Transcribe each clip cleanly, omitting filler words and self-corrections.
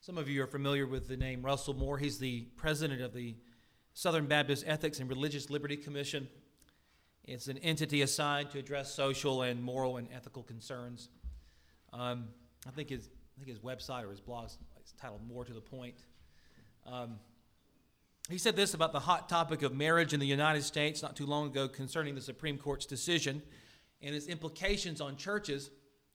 Some of you are familiar with the name Russell Moore. He's the president of the Southern Baptist Ethics and Religious Liberty Commission. It's an entity assigned to address social and moral and ethical concerns. I think his website or his blog is titled More to the Point. He said this about the hot topic of marriage in the United States not too long ago concerning the Supreme Court's decision and its implications on churches.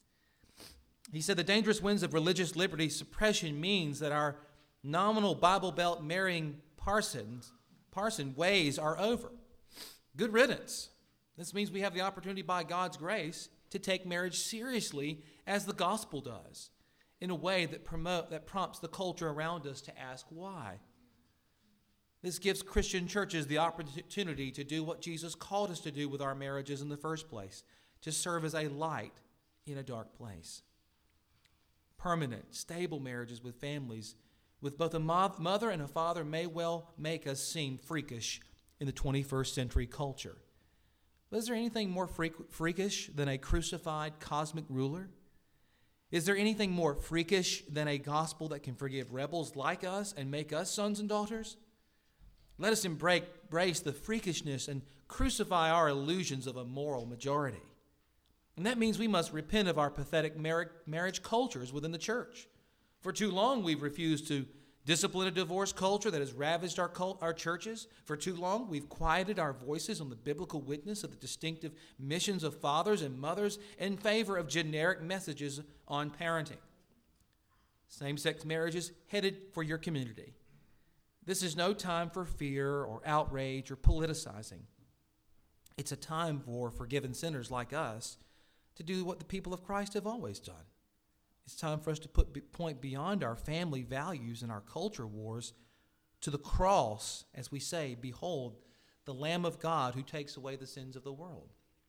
He said the dangerous winds of religious liberty suppression means that our nominal Bible Belt marrying parson ways are over. Good riddance. This means we have the opportunity by God's grace to take marriage seriously as the gospel does, in a way that prompts the culture around us to ask why. This gives Christian churches the opportunity to do what Jesus called us to do with our marriages in the first place, to serve as a light in a dark place. Permanent, stable marriages with families with both a mother and a father may well make us seem freakish in the 21st century culture. But is there anything more freakish than a crucified cosmic ruler? Is there anything more freakish than a gospel that can forgive rebels like us and make us sons and daughters? Let us embrace the freakishness and crucify our illusions of a moral majority. And that means we must repent of our pathetic marriage cultures within the church. For too long, we've refused to discipline a divorce culture that has ravaged our churches. For too long, we've quieted our voices on the biblical witness of the distinctive missions of fathers and mothers in favor of generic messages on parenting. Same-sex marriage is headed for your community. This is no time for fear or outrage or politicizing. It's a time for forgiven sinners like us to do what the people of Christ have always done. It's time for us to point beyond our family values and our culture wars to the cross as we say, behold, the Lamb of God who takes away the sins of the world.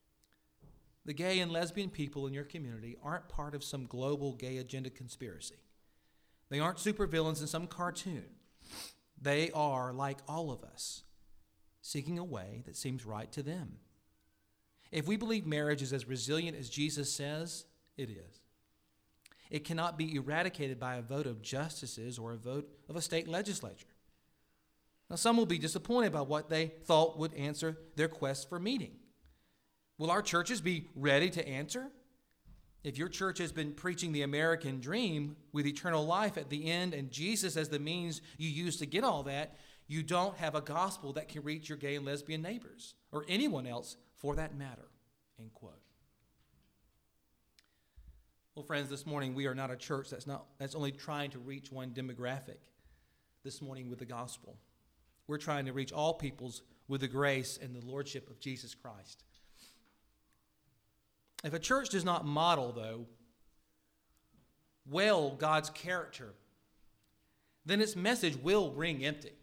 The gay and lesbian people in your community aren't part of some global gay agenda conspiracy. They aren't supervillains in some cartoon. They are, like all of us, seeking a way that seems right to them. If we believe marriage is as resilient as Jesus says, it is. It cannot be eradicated by a vote of justices or a vote of a state legislature. Now, some will be disappointed by what they thought would answer their quest for meeting. Will our churches be ready to answer? If your church has been preaching the American dream with eternal life at the end and Jesus as the means you use to get all that, you don't have a gospel that can reach your gay and lesbian neighbors or anyone else for that matter, end quote. Well, friends, this morning we are not a church that's only trying to reach one demographic this morning with the gospel. We're trying to reach all peoples with the grace and the lordship of Jesus Christ. If a church does not model, though, well God's character, then its message will ring empty.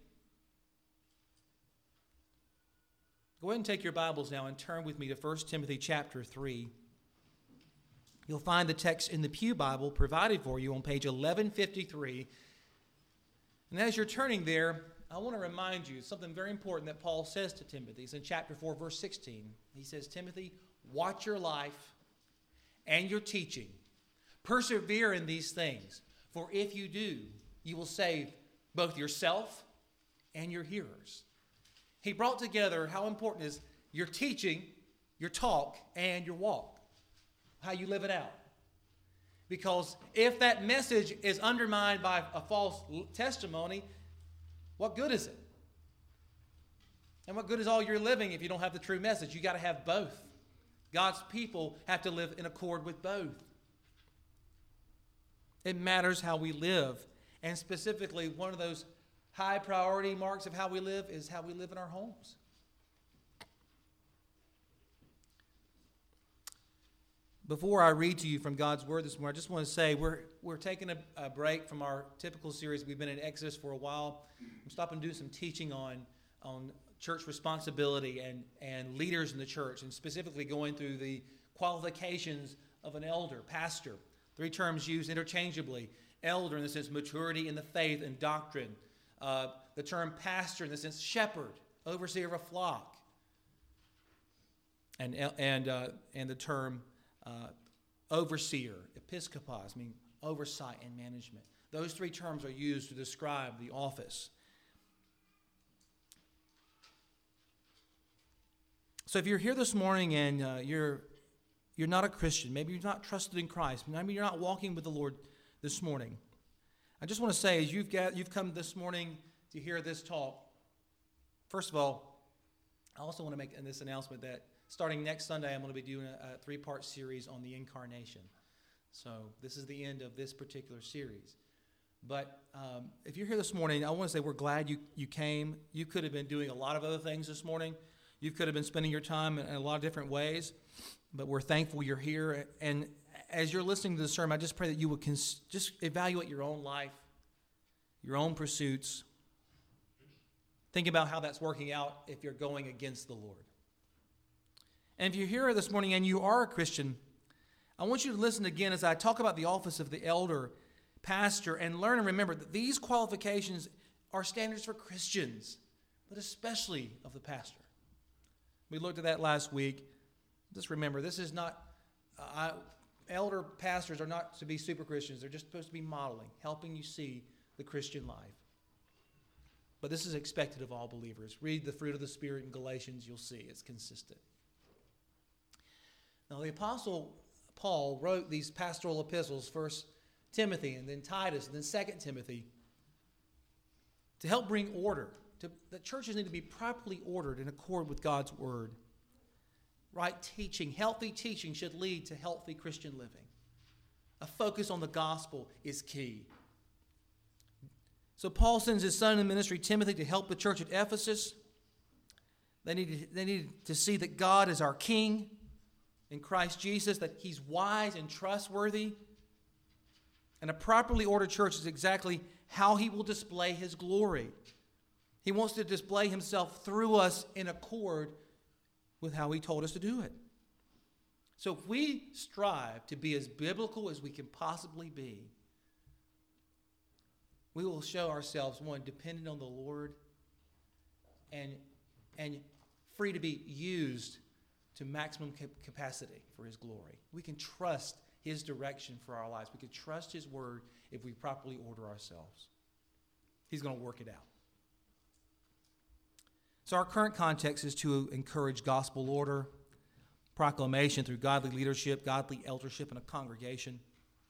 Go ahead and take your Bibles now and turn with me to 1 Timothy chapter 3. You'll find the text in the Pew Bible provided for you on page 1153. And as you're turning there, I want to remind you something very important that Paul says to Timothy. It's in chapter 4, verse 16. He says, Timothy, watch your life and your teaching. Persevere in these things, for if you do, you will save both yourself and your hearers. He brought together how important is your teaching, your talk, and your walk, how you live it out. Because if that message is undermined by a false testimony, what good is it? And what good is all your living if you don't have the true message? You got to have both. God's people have to live in accord with both. It matters how we live. And specifically, one of those high priority marks of how we live is how we live in our homes. Before I read to you from God's Word this morning, I just want to say we're taking a break from our typical series. We've been in Exodus for a while. I'm stopping to do some teaching on church responsibility and leaders in the church, and specifically going through the qualifications of an elder, pastor. 3 terms used interchangeably. Elder in the sense maturity in the faith and doctrine. The term pastor in the sense shepherd, overseer of a flock. And the term overseer, episkopos, oversight, and management. Those three terms are used to describe the office. So if you're here this morning and you're not a Christian, maybe you're not trusted in Christ, maybe you're not walking with the Lord this morning, I just want to say, as you've come this morning to hear this talk, first of all, I also want to make this announcement that starting next Sunday, I'm going to be doing a 3-part series on the Incarnation. So this is the end of this particular series. But if you're here this morning, I want to say we're glad you came. You could have been doing a lot of other things this morning. You could have been spending your time in a lot of different ways. But we're thankful you're here. And as you're listening to the sermon, I just pray that you would just evaluate your own life, your own pursuits. Think about how that's working out if you're going against the Lord. And if you're here this morning and you are a Christian, I want you to listen again as I talk about the office of the elder, pastor, and learn and remember that these qualifications are standards for Christians, but especially of the pastor. We looked at that last week. Just remember, this is not, elder pastors are not to be super Christians. They're just supposed to be modeling, helping you see the Christian life. But this is expected of all believers. Read the fruit of the Spirit in Galatians. You'll see it's consistent. Now, the Apostle Paul wrote these pastoral epistles, 1 Timothy and then Titus and then 2 Timothy, to help bring order. The churches need to be properly ordered in accord with God's word. Right teaching, healthy teaching should lead to healthy Christian living. A focus on the gospel is key. So Paul sends his son in ministry, Timothy, to help the church at Ephesus. They needed to see that God is our King in Christ Jesus, that he's wise and trustworthy. And a properly ordered church is exactly how he will display his glory. He wants to display himself through us in accord with how he told us to do it. So if we strive to be as biblical as we can possibly be, we will show ourselves, one, dependent on the Lord and free to be used to maximum capacity for his glory. We can trust his direction for our lives. We can trust his word if we properly order ourselves. He's going to work it out. So our current context is to encourage gospel order, proclamation through godly leadership, godly eldership in a congregation.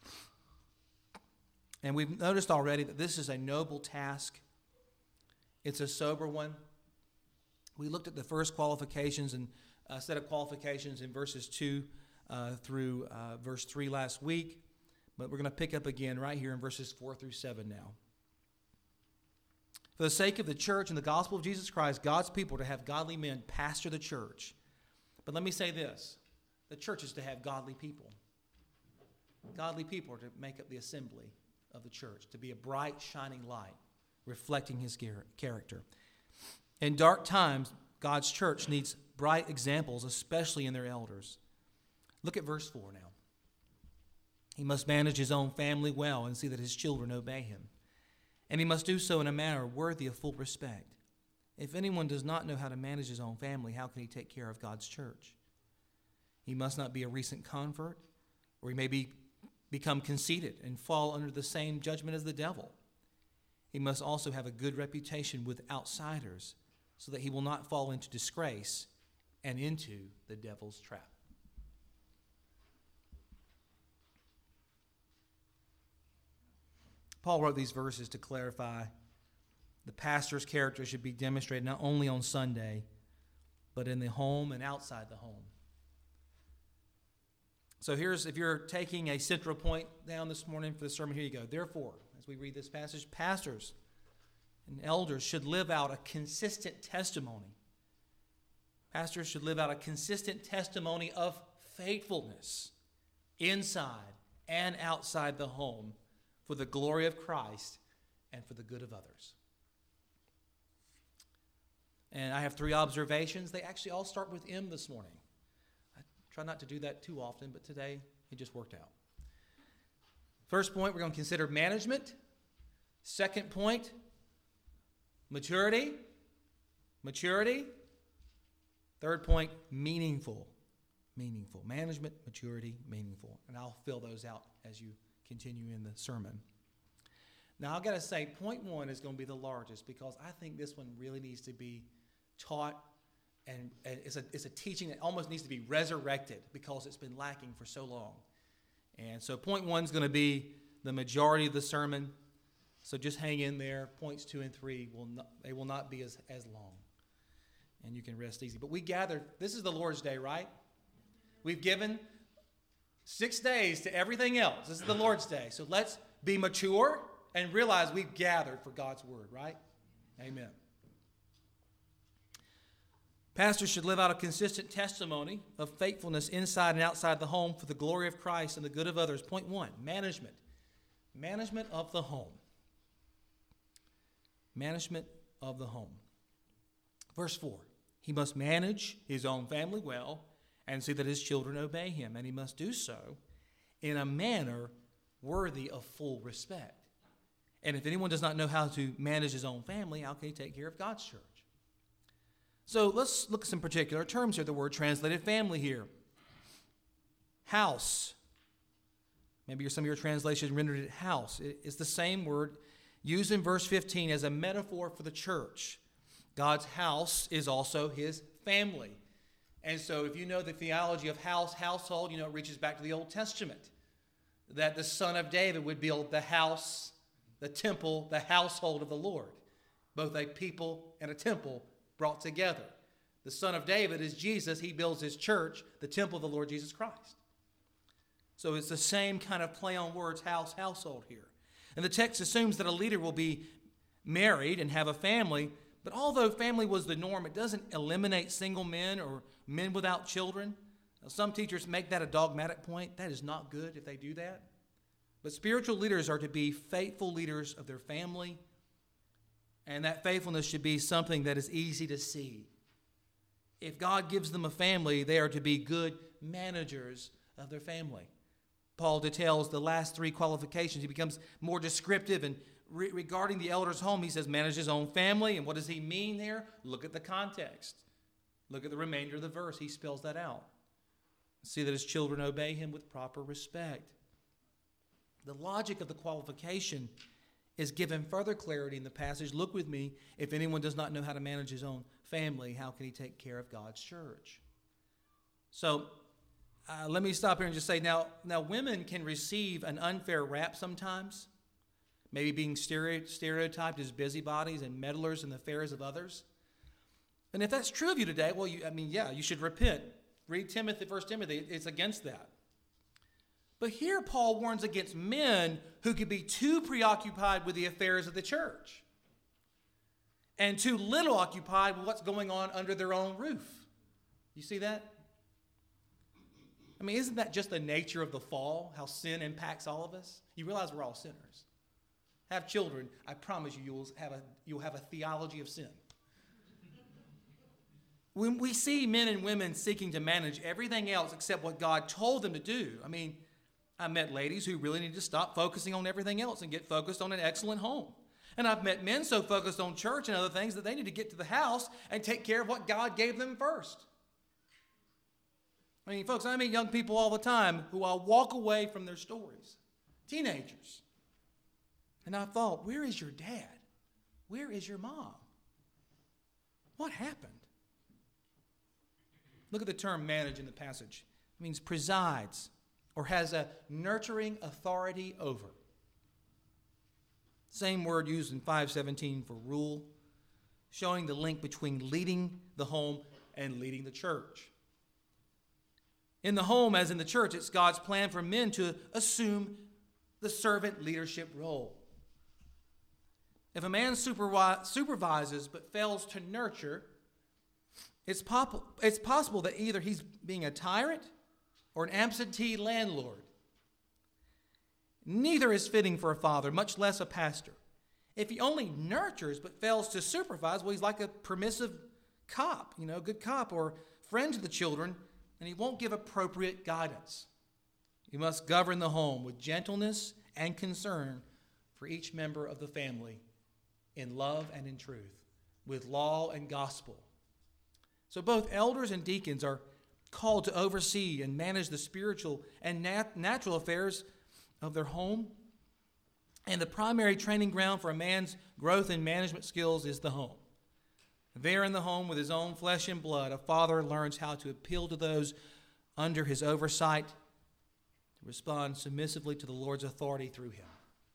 And we've noticed already that this is a noble task. It's a sober one. We looked at the first qualifications and set of qualifications in verses 2 through verse 3 last week. But we're going to pick up again right here in verses 4 through 7 now. For the sake of the church and the gospel of Jesus Christ, God's people are to have godly men pastor the church. But let me say this. The church is to have godly people. Godly people are to make up the assembly of the church, to be a bright, shining light, reflecting his character. In dark times, God's church needs bright examples, especially in their elders. Look at verse 4 now. He must manage his own family well and see that his children obey him. And he must do so in a manner worthy of full respect. If anyone does not know how to manage his own family, how can he take care of God's church? He must not be a recent convert, or he may become conceited and fall under the same judgment as the devil. He must also have a good reputation with outsiders, so that he will not fall into disgrace and into the devil's trap. Paul wrote these verses to clarify the pastor's character should be demonstrated not only on Sunday, but in the home and outside the home. So if you're taking a central point down this morning for the sermon, here you go. Therefore, as we read this passage, pastors and elders should live out a consistent testimony. Pastors should live out a consistent testimony of faithfulness inside and outside the home for the glory of Christ and for the good of others. And I have 3 observations. They actually all start with M this morning. I try not to do that too often, but today it just worked out. First point, we're going to consider management. Second point, maturity. Third point, meaningful. Management, maturity, meaningful. And I'll fill those out as you continue in the sermon. Now, I've got to say, point one is going to be the largest because I think this one really needs to be taught, and it's a teaching that almost needs to be resurrected because it's been lacking for so long. And so point one is going to be the majority of the sermon. So just hang in there. Points 2 and 3 will not be as long. And you can rest easy. But we gathered, this is the Lord's Day, right? We've given 6 days to everything else. This is the Lord's Day. So let's be mature and realize we've gathered for God's word, right? Amen. Pastors should live out a consistent testimony of faithfulness inside and outside the home for the glory of Christ and the good of others. Point one, management. Management of the home. Management of the home. Verse 4, he must manage his own family well and see that his children obey him, and he must do so in a manner worthy of full respect. And if anyone does not know how to manage his own family, how can he take care of God's church? So let's look at some particular terms here. The word translated family here. House. Maybe some of your translations rendered it house. It's the same word used in verse 15 as a metaphor for the church. God's house is also his family. And so if you know the theology of household, it reaches back to the Old Testament. That the son of David would build the house, the temple, the household of the Lord. Both a people and a temple brought together. The son of David is Jesus. He builds his church, the temple of the Lord Jesus Christ. So it's the same kind of play on words, house, household here. And the text assumes that a leader will be married and have a family, but although family was the norm, it doesn't eliminate single men or men without children. Now, some teachers make that a dogmatic point. That is not good if they do that. But spiritual leaders are to be faithful leaders of their family, and that faithfulness should be something that is easy to see. If God gives them a family, they are to be good managers of their family. Paul details the last 3 qualifications. He becomes more descriptive, and regarding the elder's home, he says manage his own family. And what does he mean there? Look at the context. Look at the remainder of the verse. He spells that out. See that his children obey him with proper respect. The logic of the qualification is given further clarity in the passage. Look with me. If anyone does not know how to manage his own family, how can he take care of God's church? So let me stop here and just say, now women can receive an unfair rap sometimes, maybe being stereotyped as busybodies and meddlers in the affairs of others. And if that's true of you today, well, you should repent. Read 1 Timothy, it's against that. But here Paul warns against men who could be too preoccupied with the affairs of the church and too little occupied with what's going on under their own roof. You see that? Isn't that just the nature of the fall, how sin impacts all of us? You realize we're all sinners. Have children, I promise you, you'll have a theology of sin. When we see men and women seeking to manage everything else except what God told them to do, I met ladies who really need to stop focusing on everything else and get focused on an excellent home. And I've met men so focused on church and other things that they need to get to the house and take care of what God gave them first. Folks, I meet young people all the time who I'll walk away from their stories. Teenagers. And I thought, where is your dad? Where is your mom? What happened? Look at the term manage in the passage. It means presides or has a nurturing authority over. Same word used in 5:17 for rule, showing the link between leading the home and leading the church. In the home, as in the church, it's God's plan for men to assume the servant leadership role. If a man supervises but fails to nurture, it's possible that either he's being a tyrant or an absentee landlord. Neither is fitting for a father, much less a pastor. If he only nurtures but fails to supervise, well, he's like a permissive cop, good cop or friend to the children, and he won't give appropriate guidance. You must govern the home with gentleness and concern for each member of the family in love and in truth, with law and gospel. So both elders and deacons are called to oversee and manage the spiritual and natural affairs of their home. And the primary training ground for a man's growth in management skills is the home. There in the home with his own flesh and blood, a father learns how to appeal to those under his oversight, to respond submissively to the Lord's authority through him.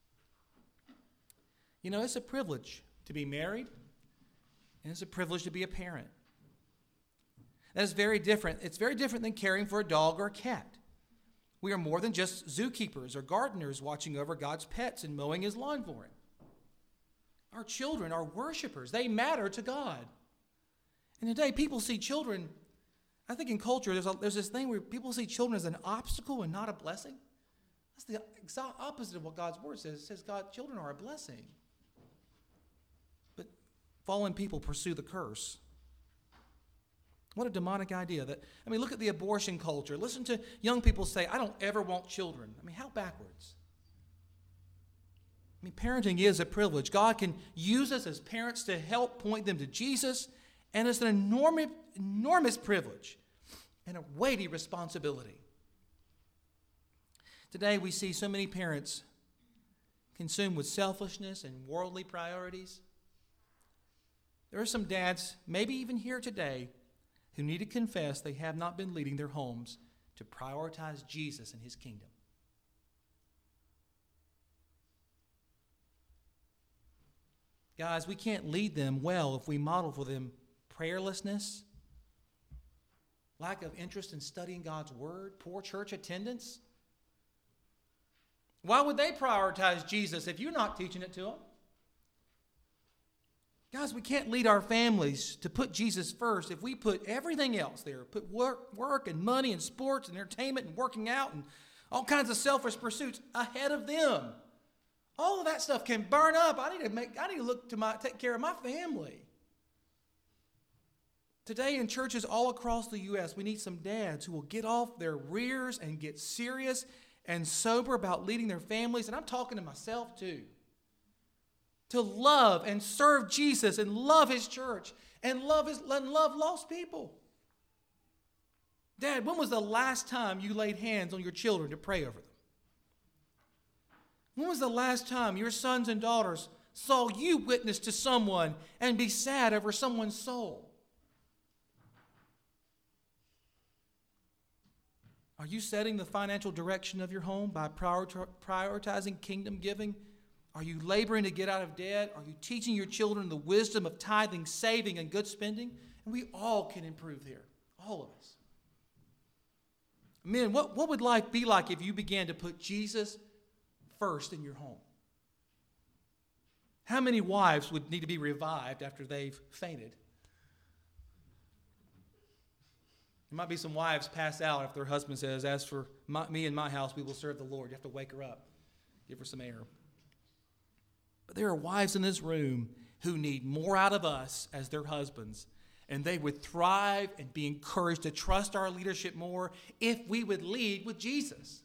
You know, it's a privilege to be married, and it's a privilege to be a parent. That is very different. It's very different than caring for a dog or a cat. We are more than just zookeepers or gardeners watching over God's pets and mowing his lawn for him. Our children are worshipers. They matter to God. And today people see children, I think in culture there's this thing where people see children as an obstacle and not a blessing. That's the exact opposite of what God's word says. It says children are a blessing. But fallen people pursue the curse. What a demonic idea. Look at the abortion culture. Listen to young people say, I don't ever want children. How backwards? Parenting is a privilege. God can use us as parents to help point them to Jesus, and it's an enormous privilege and a weighty responsibility. Today we see so many parents consumed with selfishness and worldly priorities. There are some dads, maybe even here today, who need to confess they have not been leading their homes to prioritize Jesus and his kingdom. Guys, we can't lead them well if we model for them prayerlessness, lack of interest in studying God's word, poor church attendance. Why would they prioritize Jesus if you're not teaching it to them? Guys, we can't lead our families to put Jesus first if we put everything else there, put work and money and sports and entertainment and working out and all kinds of selfish pursuits ahead of them. All of that stuff can burn up. I need to take care of my family. Today in churches all across the U.S., we need some dads who will get off their rears and get serious and sober about leading their families. And I'm talking to myself too. To love and serve Jesus and love his church and love lost people. Dad, when was the last time you laid hands on your children to pray over them? When was the last time your sons and daughters saw you witness to someone and be sad over someone's soul? Are you setting the financial direction of your home by prioritizing kingdom giving? Are you laboring to get out of debt? Are you teaching your children the wisdom of tithing, saving, and good spending? And we all can improve here, all of us. Men, what would life be like if you began to put Jesus first in your home? How many wives would need to be revived after they've fainted? There might be some wives pass out if their husband says, as for me and my house, we will serve the Lord. You have to wake her up, give her some air. But there are wives in this room who need more out of us as their husbands, and they would thrive and be encouraged to trust our leadership more if we would lead with Jesus.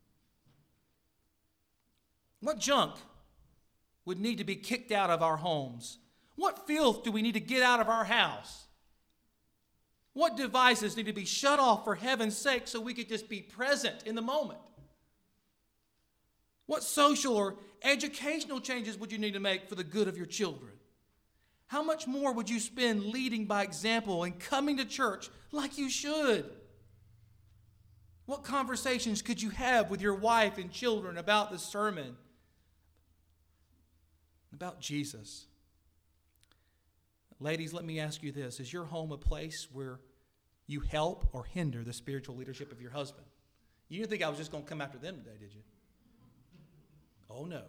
What junk would need to be kicked out of our homes? What filth do we need to get out of our house? What devices need to be shut off for heaven's sake so we could just be present in the moment? What social or educational changes would you need to make for the good of your children? How much more would you spend leading by example and coming to church like you should? What conversations could you have with your wife and children about the sermon? About Jesus? Ladies, let me ask you this. Is your home a place where you help or hinder the spiritual leadership of your husband? You didn't think I was just going to come after them today, did you? Oh, no.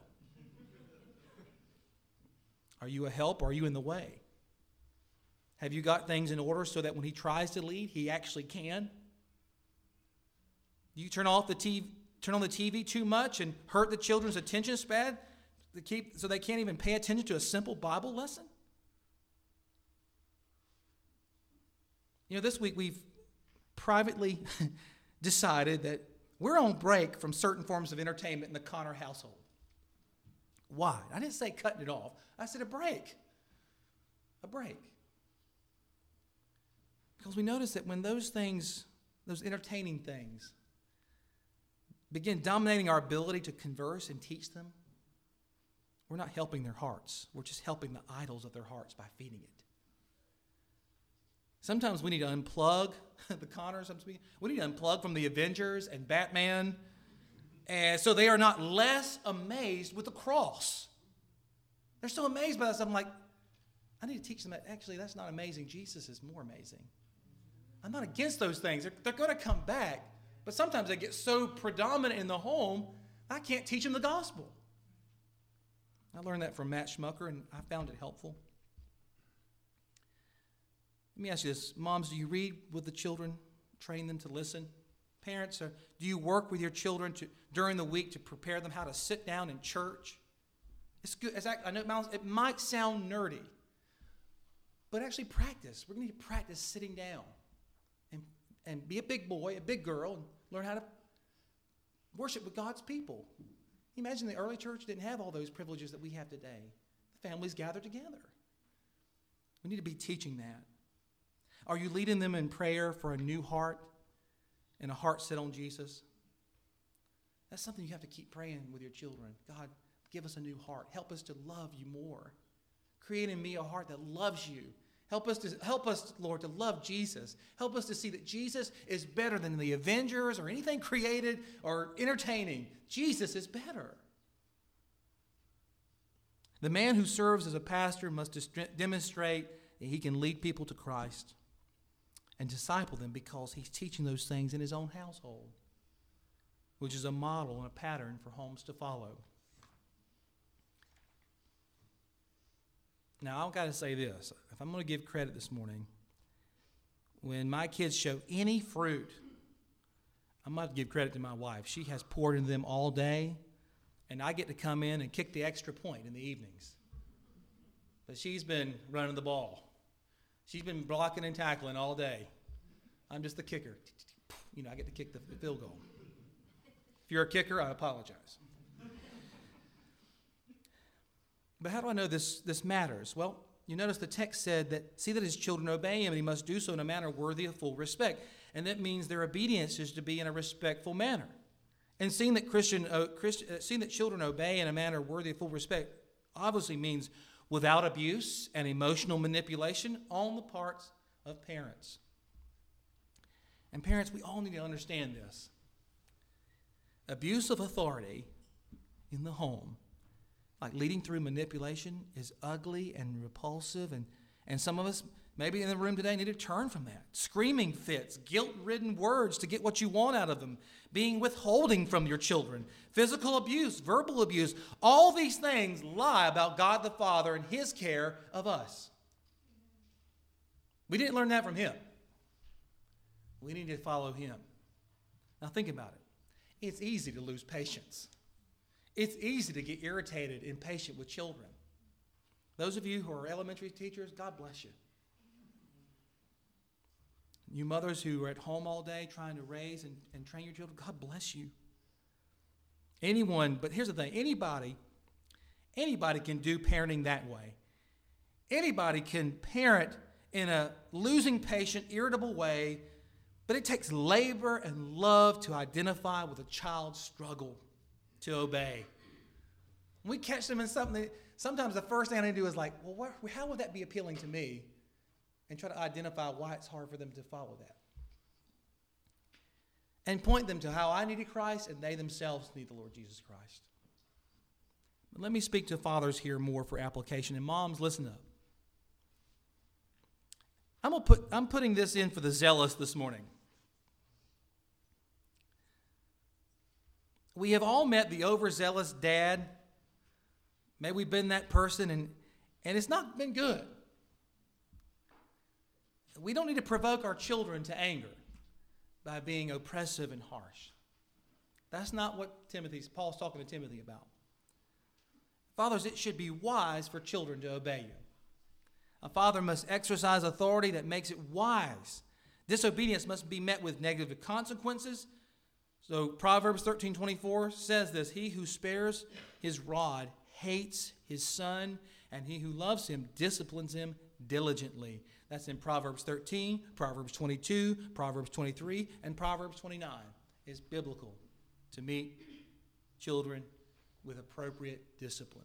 Are you a help or are you in the way? Have you got things in order so that when he tries to lead, he actually can? Do you turn on the TV too much and hurt the children's attention span so they can't even pay attention to a simple Bible lesson? This week we've privately decided that we're on break from certain forms of entertainment in the Connor household. Why? I didn't say cutting it off. I said a break. A break. Because we notice that when those entertaining things, begin dominating our ability to converse and teach them, we're not helping their hearts. We're just helping the idols of their hearts by feeding it. Sometimes we need to unplug the Connors. We need to unplug from the Avengers and Batman, and so they are not less amazed with the cross. They're so amazed by this. I'm like, I need to teach them that actually that's not amazing. Jesus is more amazing. I'm not against those things. They're going to come back, but sometimes they get so predominant in the home, I can't teach them the gospel. I learned that from Matt Schmucker, and I found it helpful. Let me ask you this. Moms, do you read with the children, train them to listen? Parents, do you work with your children during the week to prepare them how to sit down in church? It's good. I know it might sound nerdy, but actually practice. We're going to need to practice sitting down and be a big boy, a big girl, and learn how to worship with God's people. Imagine the early church didn't have all those privileges that we have today. The families gathered together. We need to be teaching that. Are you leading them in prayer for a new heart and a heart set on Jesus? That's something you have to keep praying with your children. God, give us a new heart. Help us to love you more. Create in me a heart that loves you. Help us, Lord, to love Jesus. Help us to see that Jesus is better than the Avengers or anything created or entertaining. Jesus is better. The man who serves as a pastor must demonstrate that he can lead people to Christ and disciple them because he's teaching those things in his own household, which is a model and a pattern for homes to follow. Now, I've got to say this. If I'm going to give credit this morning, when my kids show any fruit, I'm going to give credit to my wife. She has poured into them all day, and I get to come in and kick the extra point in the evenings. But she's been running the ball. She's been blocking and tackling all day. I'm just the kicker. I get to kick the field goal. If you're a kicker, I apologize. But how do I know this matters? Well, you notice the text said that, see that his children obey him, and he must do so in a manner worthy of full respect. And that means their obedience is to be in a respectful manner. And seeing that children obey in a manner worthy of full respect obviously means without abuse and emotional manipulation on the parts of parents. And parents, we all need to understand this. Abuse of authority in the home, like leading through manipulation, is ugly and repulsive. And some of us, maybe in the room today, need to turn from that. Screaming fits, guilt-ridden words to get what you want out of them, being withholding from your children, physical abuse, verbal abuse. All these things lie about God the Father and his care of us. We didn't learn that from him. We need to follow him. Now think about it. It's easy to lose patience. It's easy to get irritated, impatient with children. Those of you who are elementary teachers, God bless you. You mothers who are at home all day trying to raise and train your children, God bless you. Anyone, but here's the thing, anybody can do parenting that way. Anybody can parent in a losing patient, irritable way, but it takes labor and love to identify with a child's struggle to obey. When we catch them in something, sometimes the first thing I need to do is like, well, how would that be appealing to me? And try to identify why it's hard for them to follow that. And point them to how I needed Christ and they themselves need the Lord Jesus Christ. But let me speak to fathers here more for application. And moms, listen up. I'm putting this in for the zealous this morning. We have all met the overzealous dad. Maybe we've been that person and it's not been good. We don't need to provoke our children to anger by being oppressive and harsh. That's not what Paul's talking to Timothy about. Fathers, it should be wise for children to obey you. A father must exercise authority that makes it wise. Disobedience must be met with negative consequences. So Proverbs 13:24 says this, he who spares his rod hates his son, and he who loves him disciplines him diligently. That's in Proverbs 13, Proverbs 22, Proverbs 23, and Proverbs 29. It's biblical. to meet children with appropriate discipline.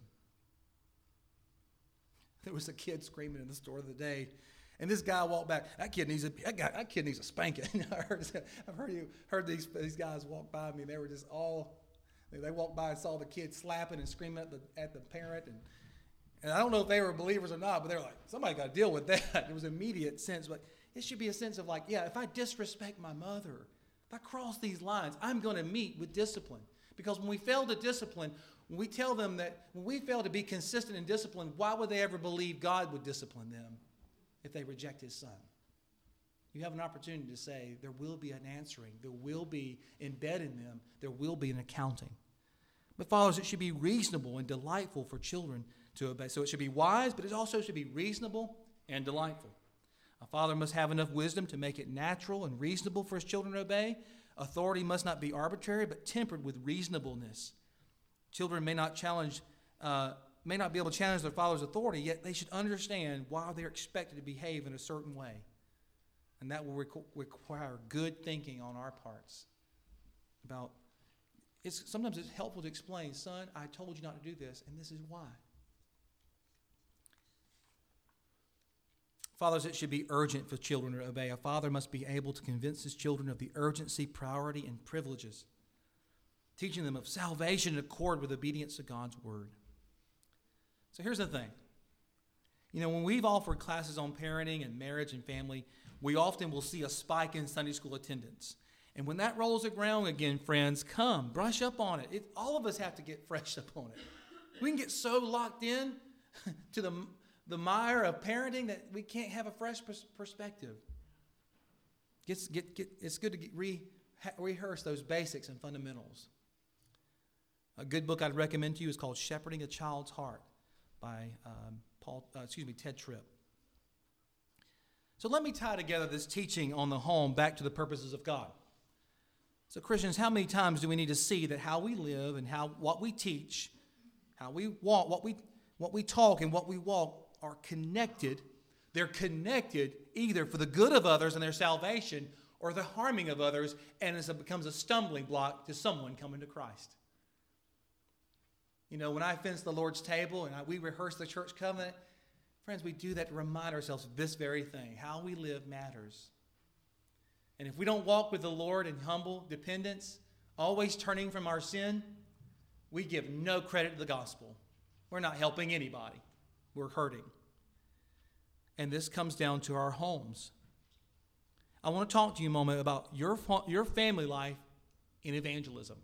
There was a kid screaming in the store the other day, and this guy walked back. That kid needs a spanking. I've heard these guys walk by me. They were just they walked by and saw the kid slapping and screaming at the parent, and I don't know if they were believers or not, but they were like, somebody got to deal with that. It was an immediate sense, but it should be a sense of like, yeah, if I disrespect my mother, if I cross these lines, I'm going to meet with discipline. Because when we fail to discipline, when we tell them that when we fail to be consistent in discipline, why would they ever believe God would discipline them if they reject his son? You have an opportunity to say there will be an answering. There will be embedded in them. There will be an accounting. But fathers, it should be reasonable and delightful for children to obey. So it should be wise, but it also should be reasonable and delightful. A father must have enough wisdom to make it natural and reasonable for his children to obey. Authority must not be arbitrary, but tempered with reasonableness. Children may not be able to challenge their father's authority, yet they should understand why they're expected to behave in a certain way. And that will require good thinking on our parts. Sometimes it's helpful to explain, son, I told you not to do this, and this is why. Fathers, it should be urgent for children to obey. A father must be able to convince his children of the urgency, priority, and privileges, teaching them of salvation in accord with obedience to God's word. So here's the thing. When we've offered classes on parenting and marriage and family, we often will see a spike in Sunday school attendance. And when that rolls around again, friends, come, brush up on it. All of us have to get fresh up on it. We can get so locked in to the mire of parenting that we can't have a fresh perspective. It's good to rehearse those basics and fundamentals. A good book I'd recommend to you is called Shepherding a Child's Heart by Ted Tripp. So let me tie together this teaching on the home back to the purposes of God. So Christians, how many times do we need to see that how we live and what we teach, how we walk, what we talk and what we walk are connected? They're connected either for the good of others and their salvation or the harming of others, and it becomes a stumbling block to someone coming to Christ. When I fence the Lord's table and we rehearse the church covenant, friends, we do that to remind ourselves of this very thing. How we live matters. And if we don't walk with the Lord in humble dependence, always turning from our sin, we give no credit to the gospel. We're not helping anybody. We're hurting. And this comes down to our homes. I want to talk to you a moment about your family life in evangelism.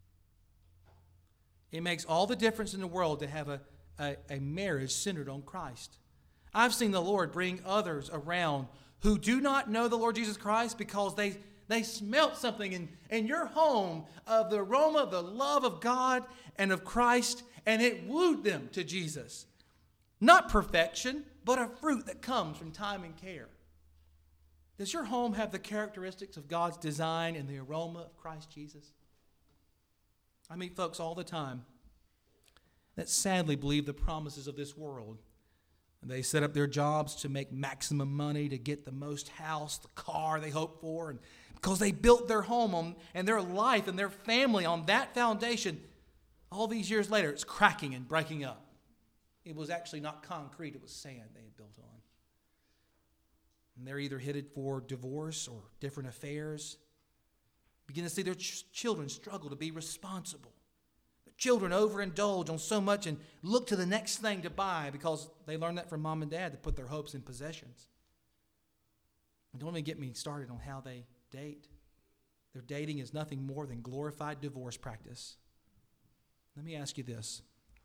It makes all the difference in the world to have a marriage centered on Christ. I've seen the Lord bring others around who do not know the Lord Jesus Christ because they smelt something in your home of the aroma of the love of God and of Christ, and it wooed them to Jesus. Not perfection, but a fruit that comes from time and care. Does your home have the characteristics of God's design and the aroma of Christ Jesus? I meet folks all the time that sadly believe the promises of this world. They set up their jobs to make maximum money, to get the most house, the car they hope for, and because they built their home and their life and their family on that foundation, all these years later, it's cracking and breaking up. It was actually not concrete, it was sand they had built on. And they're either headed for divorce or different affairs. Begin to see their children struggle to be responsible. The children overindulge on so much and look to the next thing to buy because they learned that from mom and dad to put their hopes in possessions. And don't even get me started on how they date. Their dating is nothing more than glorified divorce practice. Let me ask you this.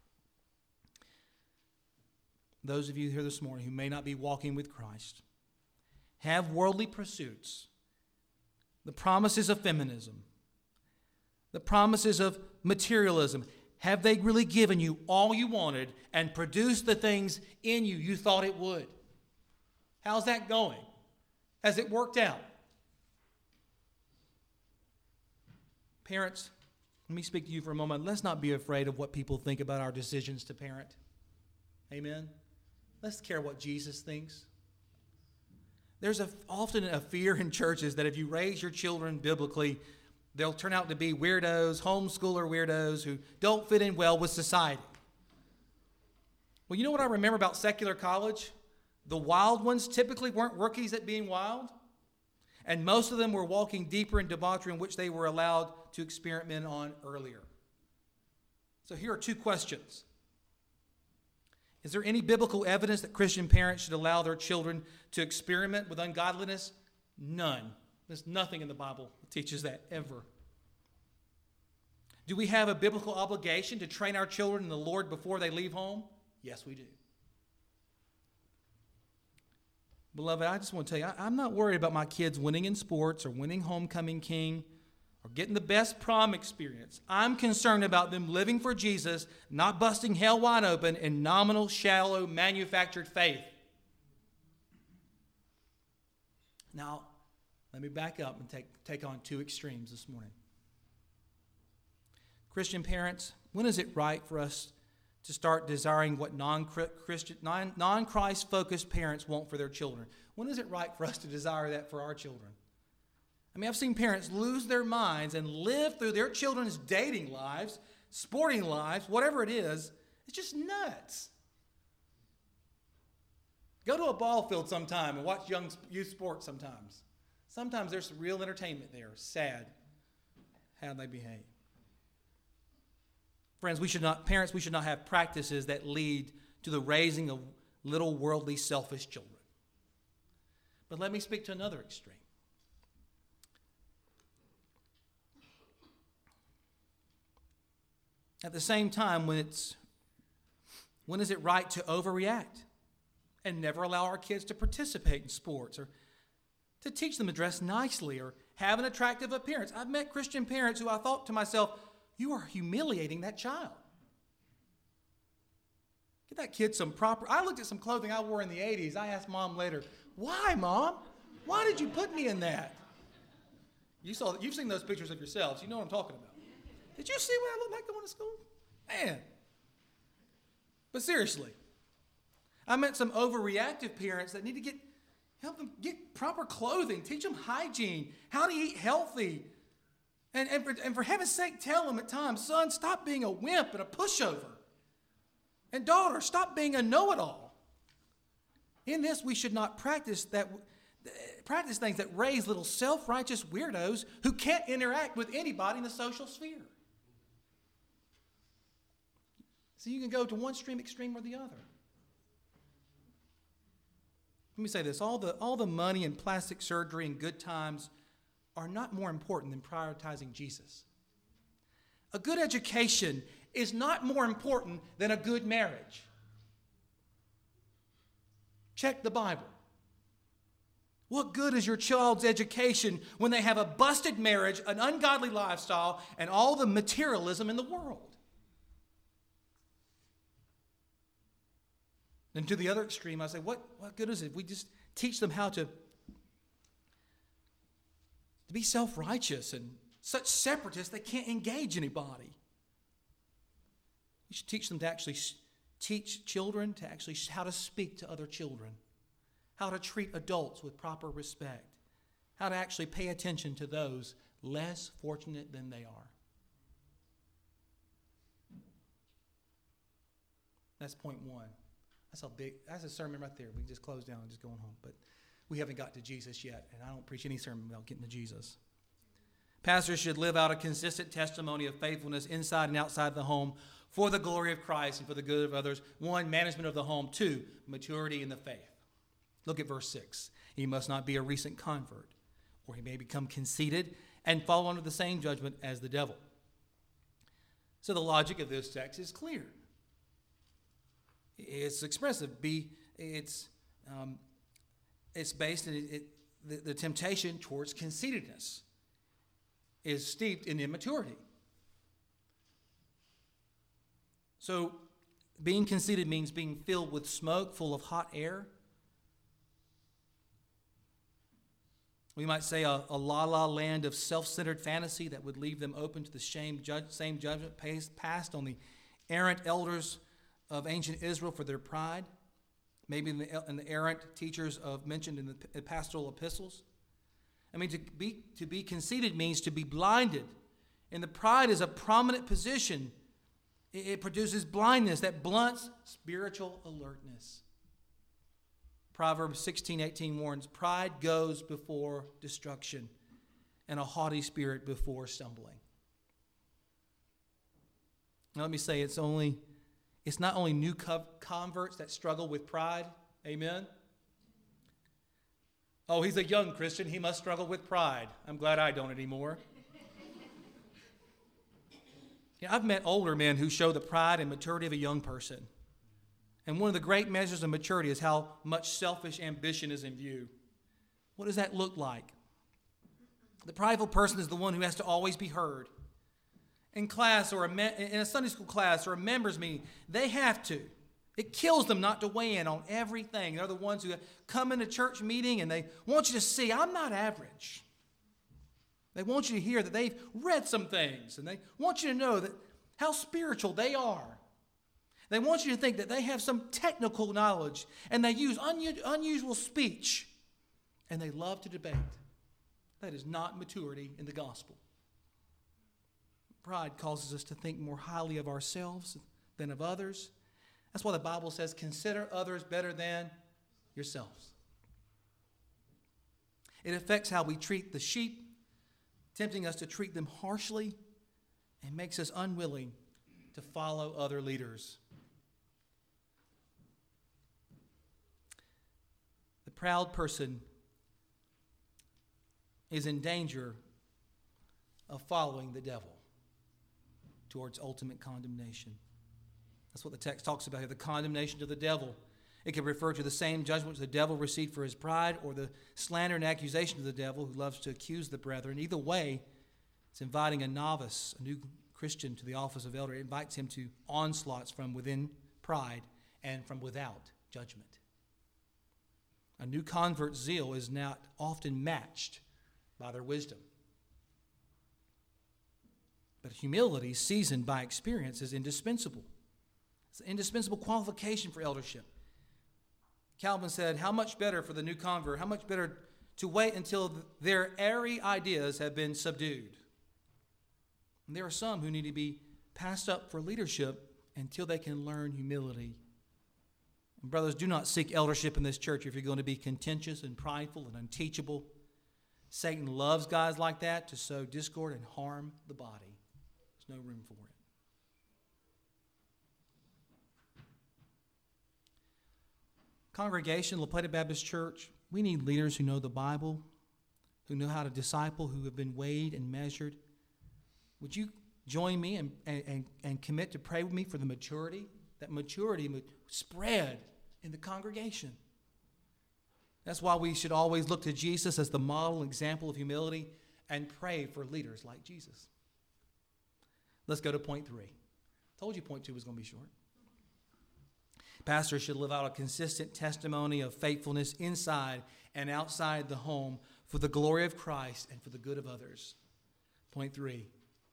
Those of you here this morning who may not be walking with Christ, have worldly pursuits, the promises of feminism, the promises of materialism, have they really given you all you wanted and produced the things in you thought it would? How's that going? Has it worked out? Parents, let me speak to you for a moment. Let's not be afraid of what people think about our decisions to parent. Amen? Let's care what Jesus thinks. There's often a fear in churches that if you raise your children biblically, They'll turn out to be weirdos, homeschooler weirdos who don't fit in well with society. Well, you know what I remember about secular college? The wild ones typically weren't rookies at being wild, and most of them were walking deeper in debauchery in which they were allowed to experiment on earlier. So here are two questions. Is there any biblical evidence that Christian parents should allow their children to experiment with ungodliness? None. There's nothing in the Bible that teaches that ever. Do we have a biblical obligation to train our children in the Lord before they leave home? Yes, we do. Beloved, I just want to tell you, I'm not worried about my kids winning in sports or winning homecoming king or getting the best prom experience. I'm concerned about them living for Jesus, not busting hell wide open in nominal, shallow, manufactured faith. Now, let me back up and take on two extremes this morning. Christian parents, when is it right for us to start desiring what non-Christ-focused parents want for their children? When is it right for us to desire that for our children? I mean, I've seen parents lose their minds and live through their children's dating lives, sporting lives, whatever it is. It's just nuts. Go to a ball field sometime and watch youth sports sometimes. Sometimes there's some real entertainment there. Sad how they behave. Friends, parents, we should not have practices that lead to the raising of little worldly, selfish children. But let me speak to another extreme. At the same time, when is it right to overreact and never allow our kids to participate in sports or to teach them to dress nicely or have an attractive appearance? I've met Christian parents who I thought to myself, you are humiliating that child. Get that kid some proper... I looked at some clothing I wore in the 80s. I asked Mom later, why, Mom? Why did you put me in that? You've seen those pictures of yourselves. You know what I'm talking about. Did you see what I looked like going to school? Man. But seriously, I met some overreactive parents that need to help them get proper clothing, teach them hygiene, how to eat healthy. And for heaven's sake, tell them at times, son, stop being a wimp and a pushover. And daughter, stop being a know-it-all. In this, we should not practice things that raise little self-righteous weirdos who can't interact with anybody in the social sphere. So you can go to one extreme or the other. Let me say this, all the money and plastic surgery and good times are not more important than prioritizing Jesus. A good education is not more important than a good marriage. Check the Bible. What good is your child's education when they have a busted marriage, an ungodly lifestyle, and all the materialism in the world? And to the other extreme, I say, what good is it if we just teach them how to be self-righteous and such separatists they can't engage anybody? You should teach them to actually teach children to actually how to speak to other children, how to treat adults with proper respect, how to actually pay attention to those less fortunate than they are. That's point one. That's a sermon right there. We just close down and just going home. But we haven't got to Jesus yet, and I don't preach any sermon without getting to Jesus. Pastors should live out a consistent testimony of faithfulness inside and outside the home for the glory of Christ and for the good of others. 1, management of the home. 2, maturity in the faith. Look at verse 6. He must not be a recent convert, or he may become conceited and fall under the same judgment as the devil. So the logic of this text is clear. It's expressive. It's based in the temptation towards conceitedness is steeped in immaturity. So being conceited means being filled with smoke, full of hot air. We might say a la-la land of self-centered fantasy that would leave them open to the same judgment passed on the errant elders of ancient Israel for their pride, maybe in the errant teachers mentioned in the pastoral epistles. I mean, to be conceited means to be blinded. And the pride is a prominent position. It produces blindness that blunts spiritual alertness. Proverbs 16:18 warns, pride goes before destruction, and a haughty spirit before stumbling. Now let me say, it's not only new converts that struggle with pride. Amen? Oh, he's a young Christian. He must struggle with pride. I'm glad I don't anymore. I've met older men who show the pride and maturity of a young person. And one of the great measures of maturity is how much selfish ambition is in view. What does that look like? The prideful person is the one who has to always be heard. In class or in a Sunday school class or a members meeting, they have to. It kills them not to weigh in on everything. They're the ones who come into church meeting and they want you to see, I'm not average. They want you to hear that they've read some things, and they want you to know that how spiritual they are. They want you to think that they have some technical knowledge, and they use unusual speech, and they love to debate. That is not maturity in the gospel. Pride causes us to think more highly of ourselves than of others. That's why the Bible says, consider others better than yourselves. It affects how we treat the sheep, tempting us to treat them harshly, and makes us unwilling to follow other leaders. The proud person is in danger of following the devil towards ultimate condemnation. That's what the text talks about here, the condemnation of the devil. It can refer to the same judgment the devil received for his pride, or the slander and accusation of the devil who loves to accuse the brethren. Either way, it's inviting a novice, a new Christian, to the office of elder. It invites him to onslaughts from within pride and from without judgment. A new convert's zeal is not often matched by their wisdom. But humility, seasoned by experience, is indispensable. It's an indispensable qualification for eldership. Calvin said, how much better for the new convert, how much better to wait until their airy ideas have been subdued. And there are some who need to be passed up for leadership until they can learn humility. And brothers, do not seek eldership in this church if you're going to be contentious and prideful and unteachable. Satan loves guys like that to sow discord and harm the body. There's no room for it. Congregation, La Plata Baptist Church, we need leaders who know the Bible, who know how to disciple, who have been weighed and measured. Would you join me and commit to pray with me for the maturity? That maturity would spread in the congregation. That's why we should always look to Jesus as the model example of humility and pray for leaders like Jesus. Let's go to point 3. Told you point 2 was going to be short. Pastors should live out a consistent testimony of faithfulness inside and outside the home for the glory of Christ and for the good of others. Point 3.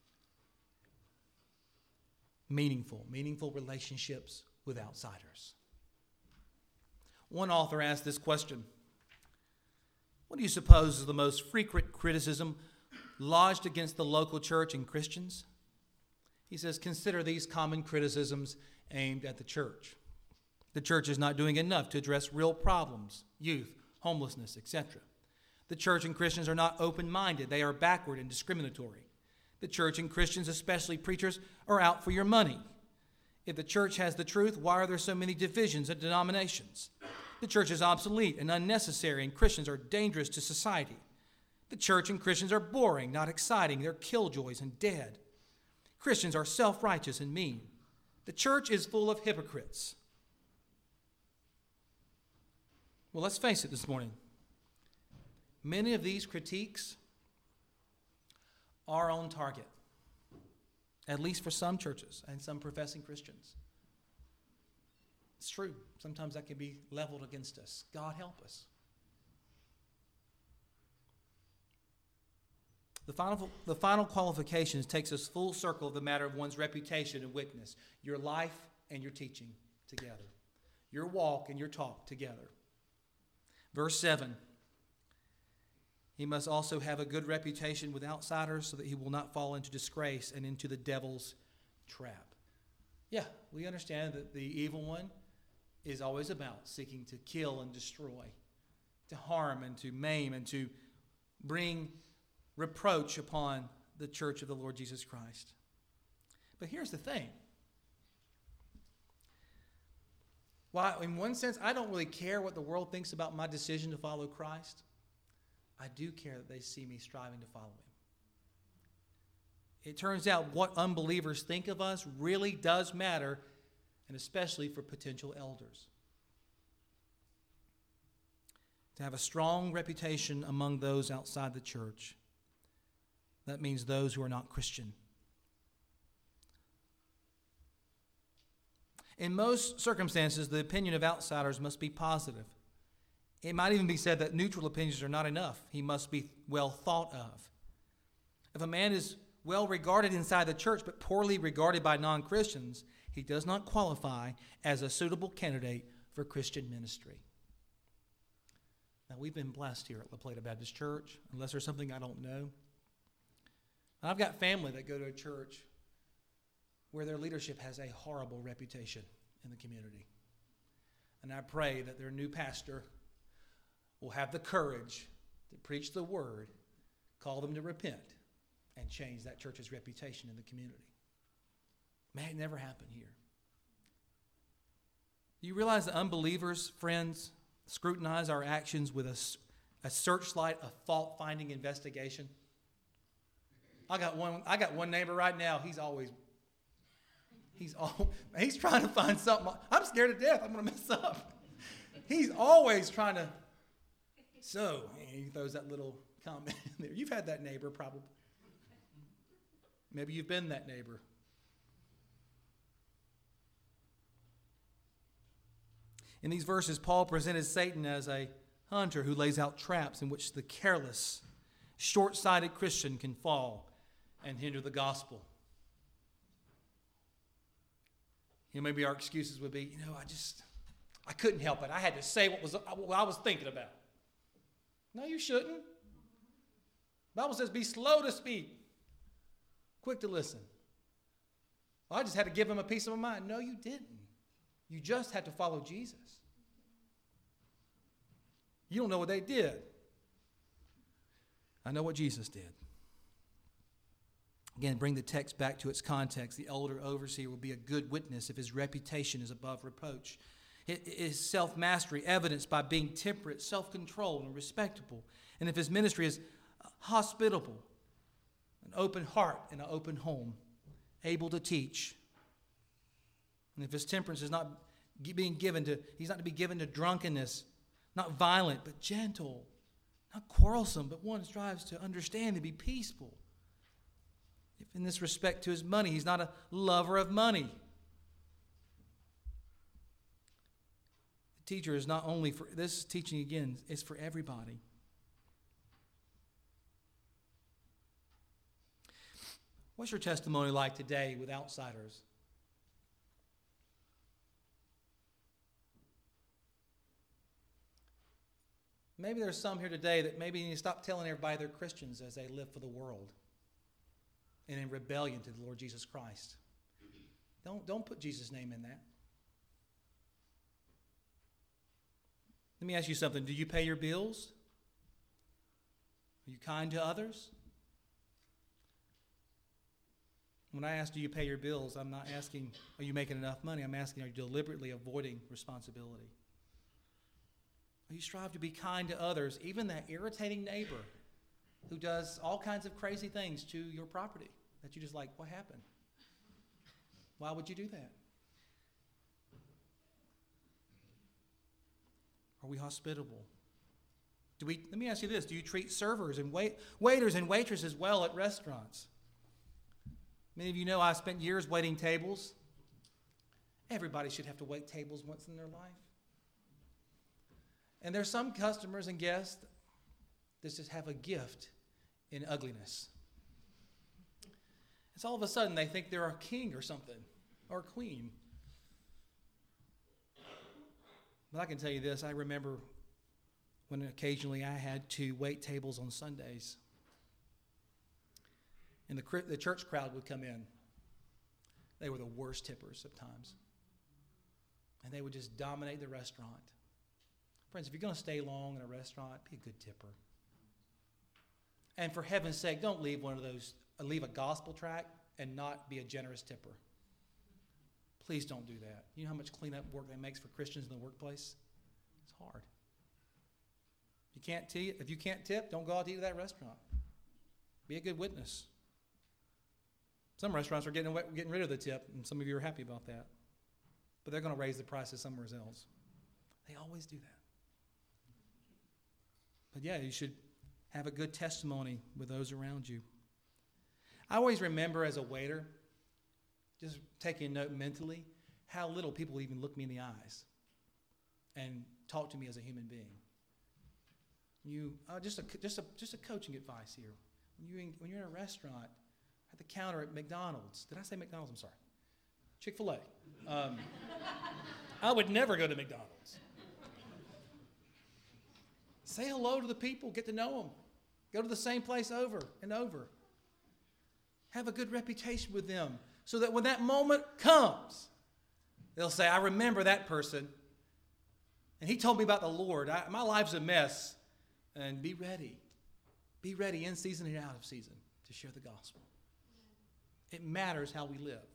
Meaningful relationships with outsiders. One author asked this question: what do you suppose is the most frequent criticism lodged against the local church and Christians? He says, consider these common criticisms aimed at the church. The church is not doing enough to address real problems, youth, homelessness, etc. The church and Christians are not open-minded. They are backward and discriminatory. The church and Christians, especially preachers, are out for your money. If the church has the truth, why are there so many divisions and denominations? The church is obsolete and unnecessary, and Christians are dangerous to society. The church and Christians are boring, not exciting. They're killjoys and dead. Christians are self-righteous and mean. The church is full of hypocrites. Well, let's face it this morning. Many of these critiques are on target, at least for some churches and some professing Christians. It's true. Sometimes that can be leveled against us. God help us. The final qualifications takes us full circle of the matter of one's reputation and witness. Your life and your teaching together. Your walk and your talk together. Verse 7. He must also have a good reputation with outsiders so that he will not fall into disgrace and into the devil's trap. Yeah, we understand that the evil one is always about seeking to kill and destroy, to harm and to maim and to bring reproach upon the church of the Lord Jesus Christ. But here's the thing. While in one sense I don't really care what the world thinks about my decision to follow Christ, I do care that they see me striving to follow him. It turns out what unbelievers think of us really does matter, and especially for potential elders. To have a strong reputation among those outside the church, that means those who are not Christian. In most circumstances, the opinion of outsiders must be positive. It might even be said that neutral opinions are not enough. He must be well thought of. If a man is well regarded inside the church but poorly regarded by non-Christians, he does not qualify as a suitable candidate for Christian ministry. Now, we've been blessed here at La Plata Baptist Church, unless there's something I don't know. And I've got family that go to a church where their leadership has a horrible reputation in the community. And I pray that their new pastor will have the courage to preach the word, call them to repent, and change that church's reputation in the community. May it never happen here. Do you realize that unbelievers, friends, scrutinize our actions with a searchlight, a fault-finding investigation? I got one neighbor right now. He's trying to find something. I'm scared to death. I'm going to mess up. He's always trying to. So he throws that little comment in there. You've had that neighbor probably. Maybe you've been that neighbor. In these verses, Paul presented Satan as a hunter who lays out traps in which the careless, short-sighted Christian can fall and hinder the gospel. Maybe our excuses would be, I couldn't help it. I had to say what I was thinking about. No, you shouldn't. The Bible says, be slow to speak, quick to listen. Well, I just had to give him a piece of my mind. No, you didn't. You just had to follow Jesus. You don't know what they did. I know what Jesus did. Again, bring the text back to its context. The elder overseer will be a good witness if his reputation is above reproach. His self-mastery evidenced by being temperate, self-controlled, and respectable. And if his ministry is hospitable, an open heart and an open home, able to teach. And if his temperance is not he's not to be given to drunkenness, not violent, but gentle, not quarrelsome, but one strives to understand and be peaceful. If in this respect to his money, he's not a lover of money. The teacher is not only for, this teaching again, is for everybody. What's your testimony like today with outsiders? Maybe there's some here today that maybe need to stop telling everybody they're Christians as they live for the world and in rebellion to the Lord Jesus Christ. Don't put Jesus' name in that. Let me ask you something. Do you pay your bills? Are you kind to others? When I ask, do you pay your bills, I'm not asking, are you making enough money? I'm asking, are you deliberately avoiding responsibility? Or you strive to be kind to others, even that irritating neighbor who does all kinds of crazy things to your property that you just like, what happened? Why would you do that? Are we hospitable? Let me ask you this, do you treat servers and waiters and waitresses well at restaurants? Many of you know I spent years waiting tables. Everybody should have to wait tables once in their life. And there's some customers and guests that just have a gift in ugliness. It's all of a sudden they think they're a king or something, or a queen. But I can tell you this, I remember when occasionally I had to wait tables on Sundays. And the church crowd would come in. They were the worst tippers sometimes. And they would just dominate the restaurant. Friends, if you're going to stay long in a restaurant, be a good tipper. And for heaven's sake, don't leave leave a gospel tract and not be a generous tipper. Please don't do that. You know how much cleanup work that makes for Christians in the workplace? It's hard. If you can't tip, don't go out to eat at that restaurant. Be a good witness. Some restaurants are getting rid of the tip, and some of you are happy about that. But they're going to raise the prices somewhere else. They always do that. But yeah, you should have a good testimony with those around you. I always remember as a waiter, just taking a note mentally, how little people even look me in the eyes and talk to me as a human being. Just a coaching advice here. When you're in a restaurant, at the counter at McDonald's. Did I say McDonald's? I'm sorry. Chick-fil-A. I would never go to McDonald's. Say hello to the people. Get to know them. Go to the same place over and over. Have a good reputation with them so that when that moment comes, they'll say, I remember that person. And he told me about the Lord. My life's a mess. And be ready. Be ready in season and out of season to share the gospel. It matters how we live.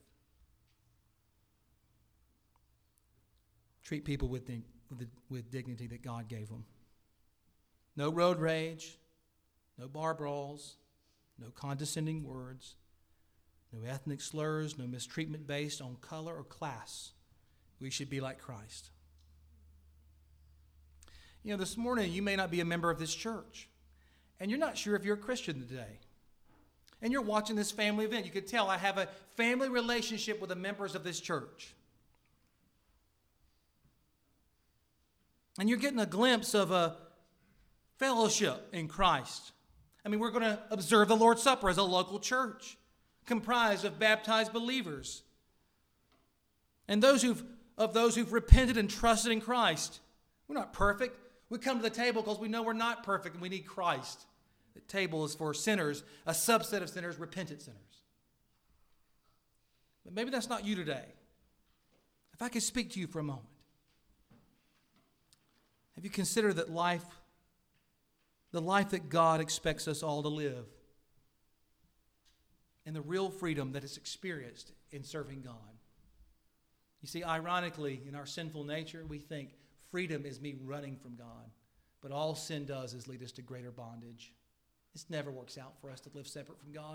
Treat people with dignity that God gave them. No road rage, no bar brawls, no condescending words, no ethnic slurs, no mistreatment based on color or class. We should be like Christ. You know, this morning you may not be a member of this church, and you're not sure if you're a Christian today. And you're watching this family event. You could tell I have a family relationship with the members of this church. And you're getting a glimpse of a fellowship in Christ. I mean, we're going to observe the Lord's Supper as a local church comprised of baptized believers. And those who've repented and trusted in Christ. We're not perfect. We come to the table because we know we're not perfect and we need Christ. The table is for sinners, a subset of sinners, repentant sinners. But maybe that's not you today. If I could speak to you for a moment. Have you considered that the life that God expects us all to live, and the real freedom that is experienced in serving God? You see, ironically, in our sinful nature, we think freedom is me running from God. But all sin does is lead us to greater bondage. This never works out for us to live separate from God.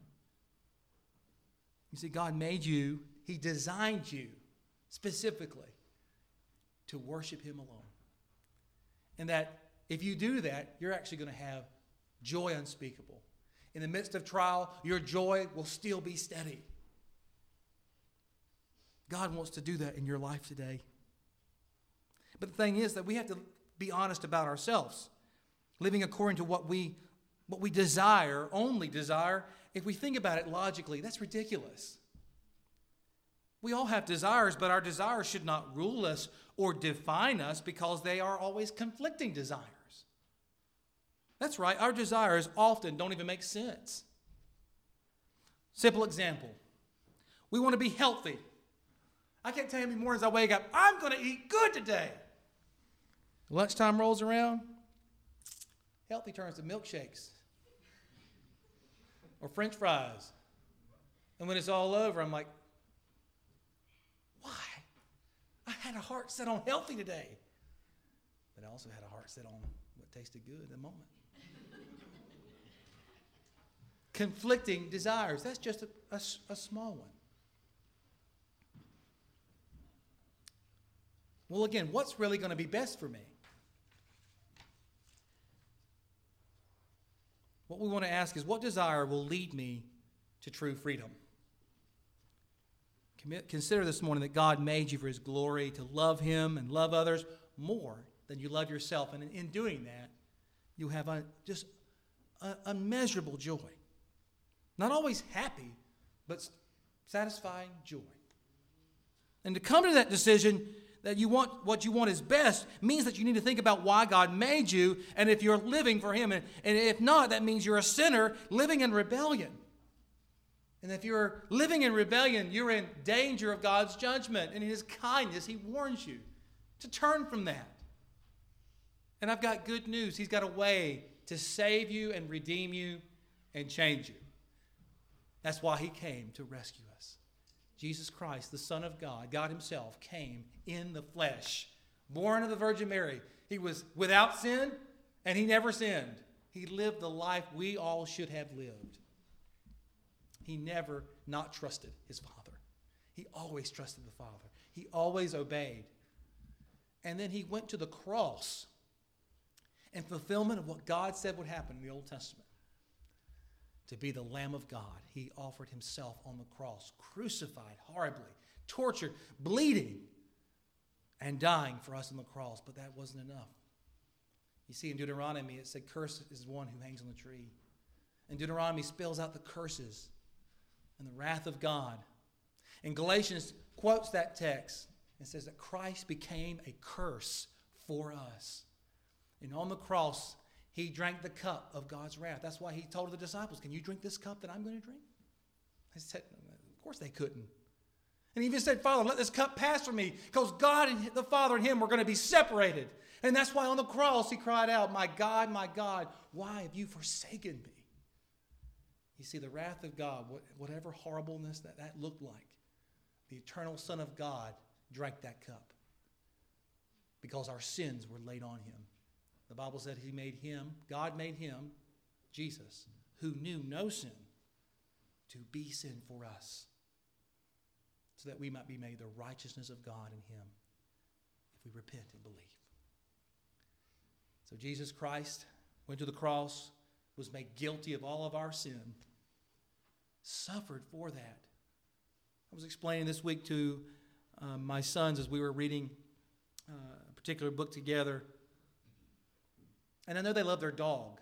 You see, God made you, He designed you specifically to worship Him alone. And that if you do that, you're actually going to have joy unspeakable. In the midst of trial, your joy will still be steady. God wants to do that in your life today. But the thing is that we have to be honest about ourselves. Living according to what we desire, only desire, if we think about it logically, that's ridiculous. We all have desires, but our desires should not rule us or define us because they are always conflicting desires. That's right, our desires often don't even make sense. Simple example. We want to be healthy. I can't tell you how many mornings I wake up, I'm going to eat good today. Lunchtime rolls around, healthy turns to milkshakes or French fries. And when it's all over, I'm like, why? I had a heart set on healthy today. But I also had a heart set on what tasted good at the moment. Conflicting desires. That's just a small one. Well, again, what's really going to be best for me? What we want to ask is, what desire will lead me to true freedom? Consider this morning that God made you for His glory, to love Him and love others more than you love yourself. And in doing that, you have just unmeasurable joy. Not always happy, but satisfying joy. And to come to that decision, that you want what you want is best means that you need to think about why God made you and if you're living for Him. And if not, that means you're a sinner living in rebellion. And if you're living in rebellion, you're in danger of God's judgment. And in His kindness, He warns you to turn from that. And I've got good news. He's got a way to save you and redeem you and change you. That's why He came to rescue us. Jesus Christ, the Son of God, God Himself, came in the flesh, born of the Virgin Mary. He was without sin, and He never sinned. He lived the life we all should have lived. He never not trusted His Father. He always trusted the Father. He always obeyed. And then He went to the cross in fulfillment of what God said would happen in the Old Testament. To be the Lamb of God, He offered Himself on the cross, crucified horribly, tortured, bleeding, and dying for us on the cross. But that wasn't enough. You see, in Deuteronomy, it said, "Cursed is the one who hangs on the tree." And Deuteronomy spells out the curses and the wrath of God. And Galatians quotes that text and says that Christ became a curse for us. And on the cross, He drank the cup of God's wrath. That's why He told the disciples, "Can you drink this cup that I'm going to drink?" They said, of course they couldn't. And He even said, "Father, let this cup pass from me," because God and the Father and Him were going to be separated. And that's why on the cross He cried out, my God, why have you forsaken me?" You see, the wrath of God, whatever horribleness that looked like, the eternal Son of God drank that cup because our sins were laid on Him. The Bible said God made Him, Jesus, who knew no sin, to be sin for us, so that we might be made the righteousness of God in Him if we repent and believe. So Jesus Christ went to the cross, was made guilty of all of our sin, suffered for that. I was explaining this week to my sons as we were reading a particular book together. And I know they love their dog.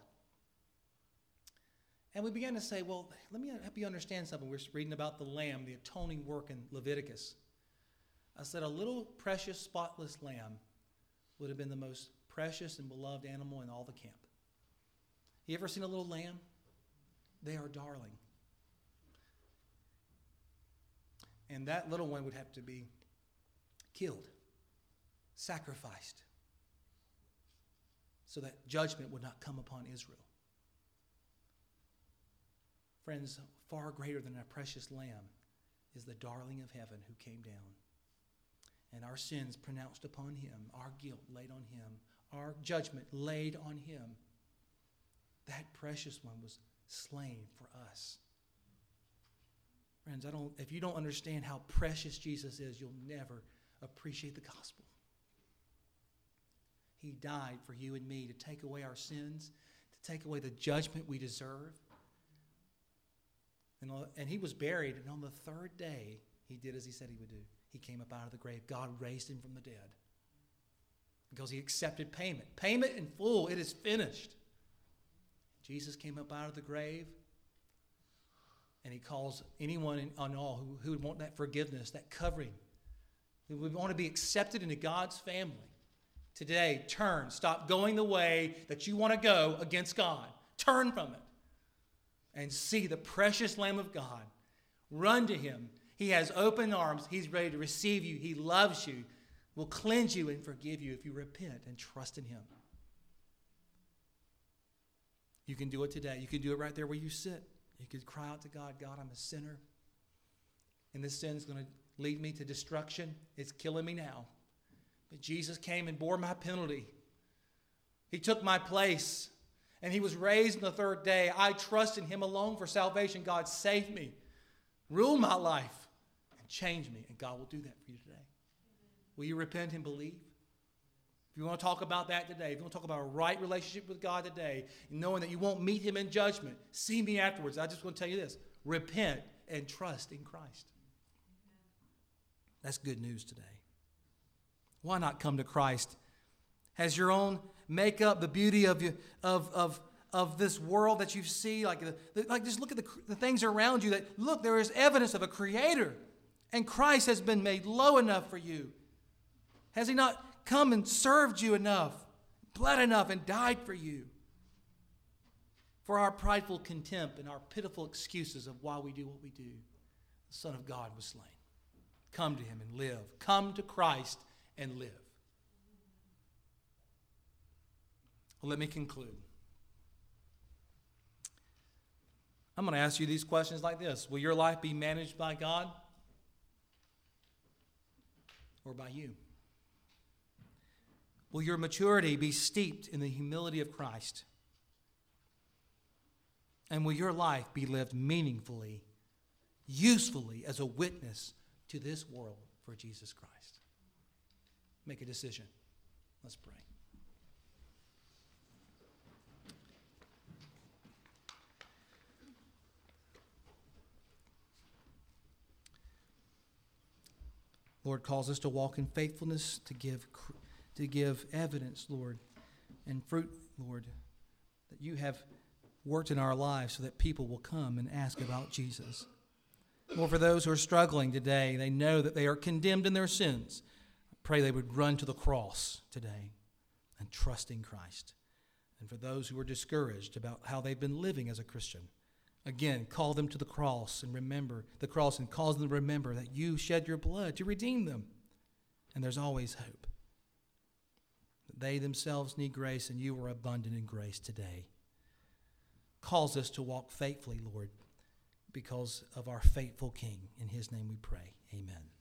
And we began to say, well, let me help you understand something. We're reading about the lamb, the atoning work in Leviticus. I said a little precious, spotless lamb would have been the most precious and beloved animal in all the camp. You ever seen a little lamb? They are darling. And that little one would have to be killed, sacrificed, so that judgment would not come upon Israel. Friends, far greater than a precious lamb is the darling of heaven who came down. And our sins pronounced upon Him, our guilt laid on Him, our judgment laid on Him. That precious one was slain for us. Friends, if you don't understand how precious Jesus is, you'll never appreciate the gospel. He died for you and me to take away our sins, to take away the judgment we deserve. And He was buried, and on the third day, He did as He said He would do. He came up out of the grave. God raised Him from the dead because He accepted payment. Payment in full. It is finished. Jesus came up out of the grave, and He calls anyone on all who would want that forgiveness, that covering, who would want to be accepted into God's family. Today, turn. Stop going the way that you want to go against God. Turn from it and see the precious Lamb of God. Run to Him. He has open arms. He's ready to receive you. He loves you, will cleanse you and forgive you if you repent and trust in Him. You can do it today. You can do it right there where you sit. You could cry out to God, "God, I'm a sinner, and this sin is going to lead me to destruction. It's killing me now. But Jesus came and bore my penalty. He took my place, and He was raised on the third day. I trust in Him alone for salvation. God, save me, rule my life, and change me." And God will do that for you today. Will you repent and believe? If you want to talk about that today, if you want to talk about a right relationship with God today, knowing that you won't meet Him in judgment, see me afterwards. I just want to tell you this. Repent and trust in Christ. That's good news today. Why not come to Christ? Has your own makeup, the beauty of this world that you see, like just look at the things around you. That look, there is evidence of a Creator, and Christ has been made low enough for you Has he not come and served you enough, bled enough, and died for you? For our prideful contempt and our pitiful excuses of why we do what we do, the Son of God was slain. Come to him and live. Come to Christ and live. Well, let me conclude. I'm going to ask you these questions like this. Will your life be managed by God or by you? Will your maturity be steeped in the humility of Christ? And will your life be lived meaningfully, usefully as a witness to this world for Jesus Christ? Make a decision. Let's pray. Lord, calls us to walk in faithfulness, to give evidence, Lord, and fruit, Lord, that you have worked in our lives so that people will come and ask about Jesus. Lord, for those who are struggling today, they know that they are condemned in their sins. I pray they would run to the cross today and trust in Christ. And for those who are discouraged about how they've been living as a Christian, again, call them to the cross and remember the cross and cause them to remember that you shed your blood to redeem them. And there's always hope. They themselves need grace, and you are abundant in grace today. Calls us to walk faithfully, Lord, because of our faithful King. In his name we pray. Amen.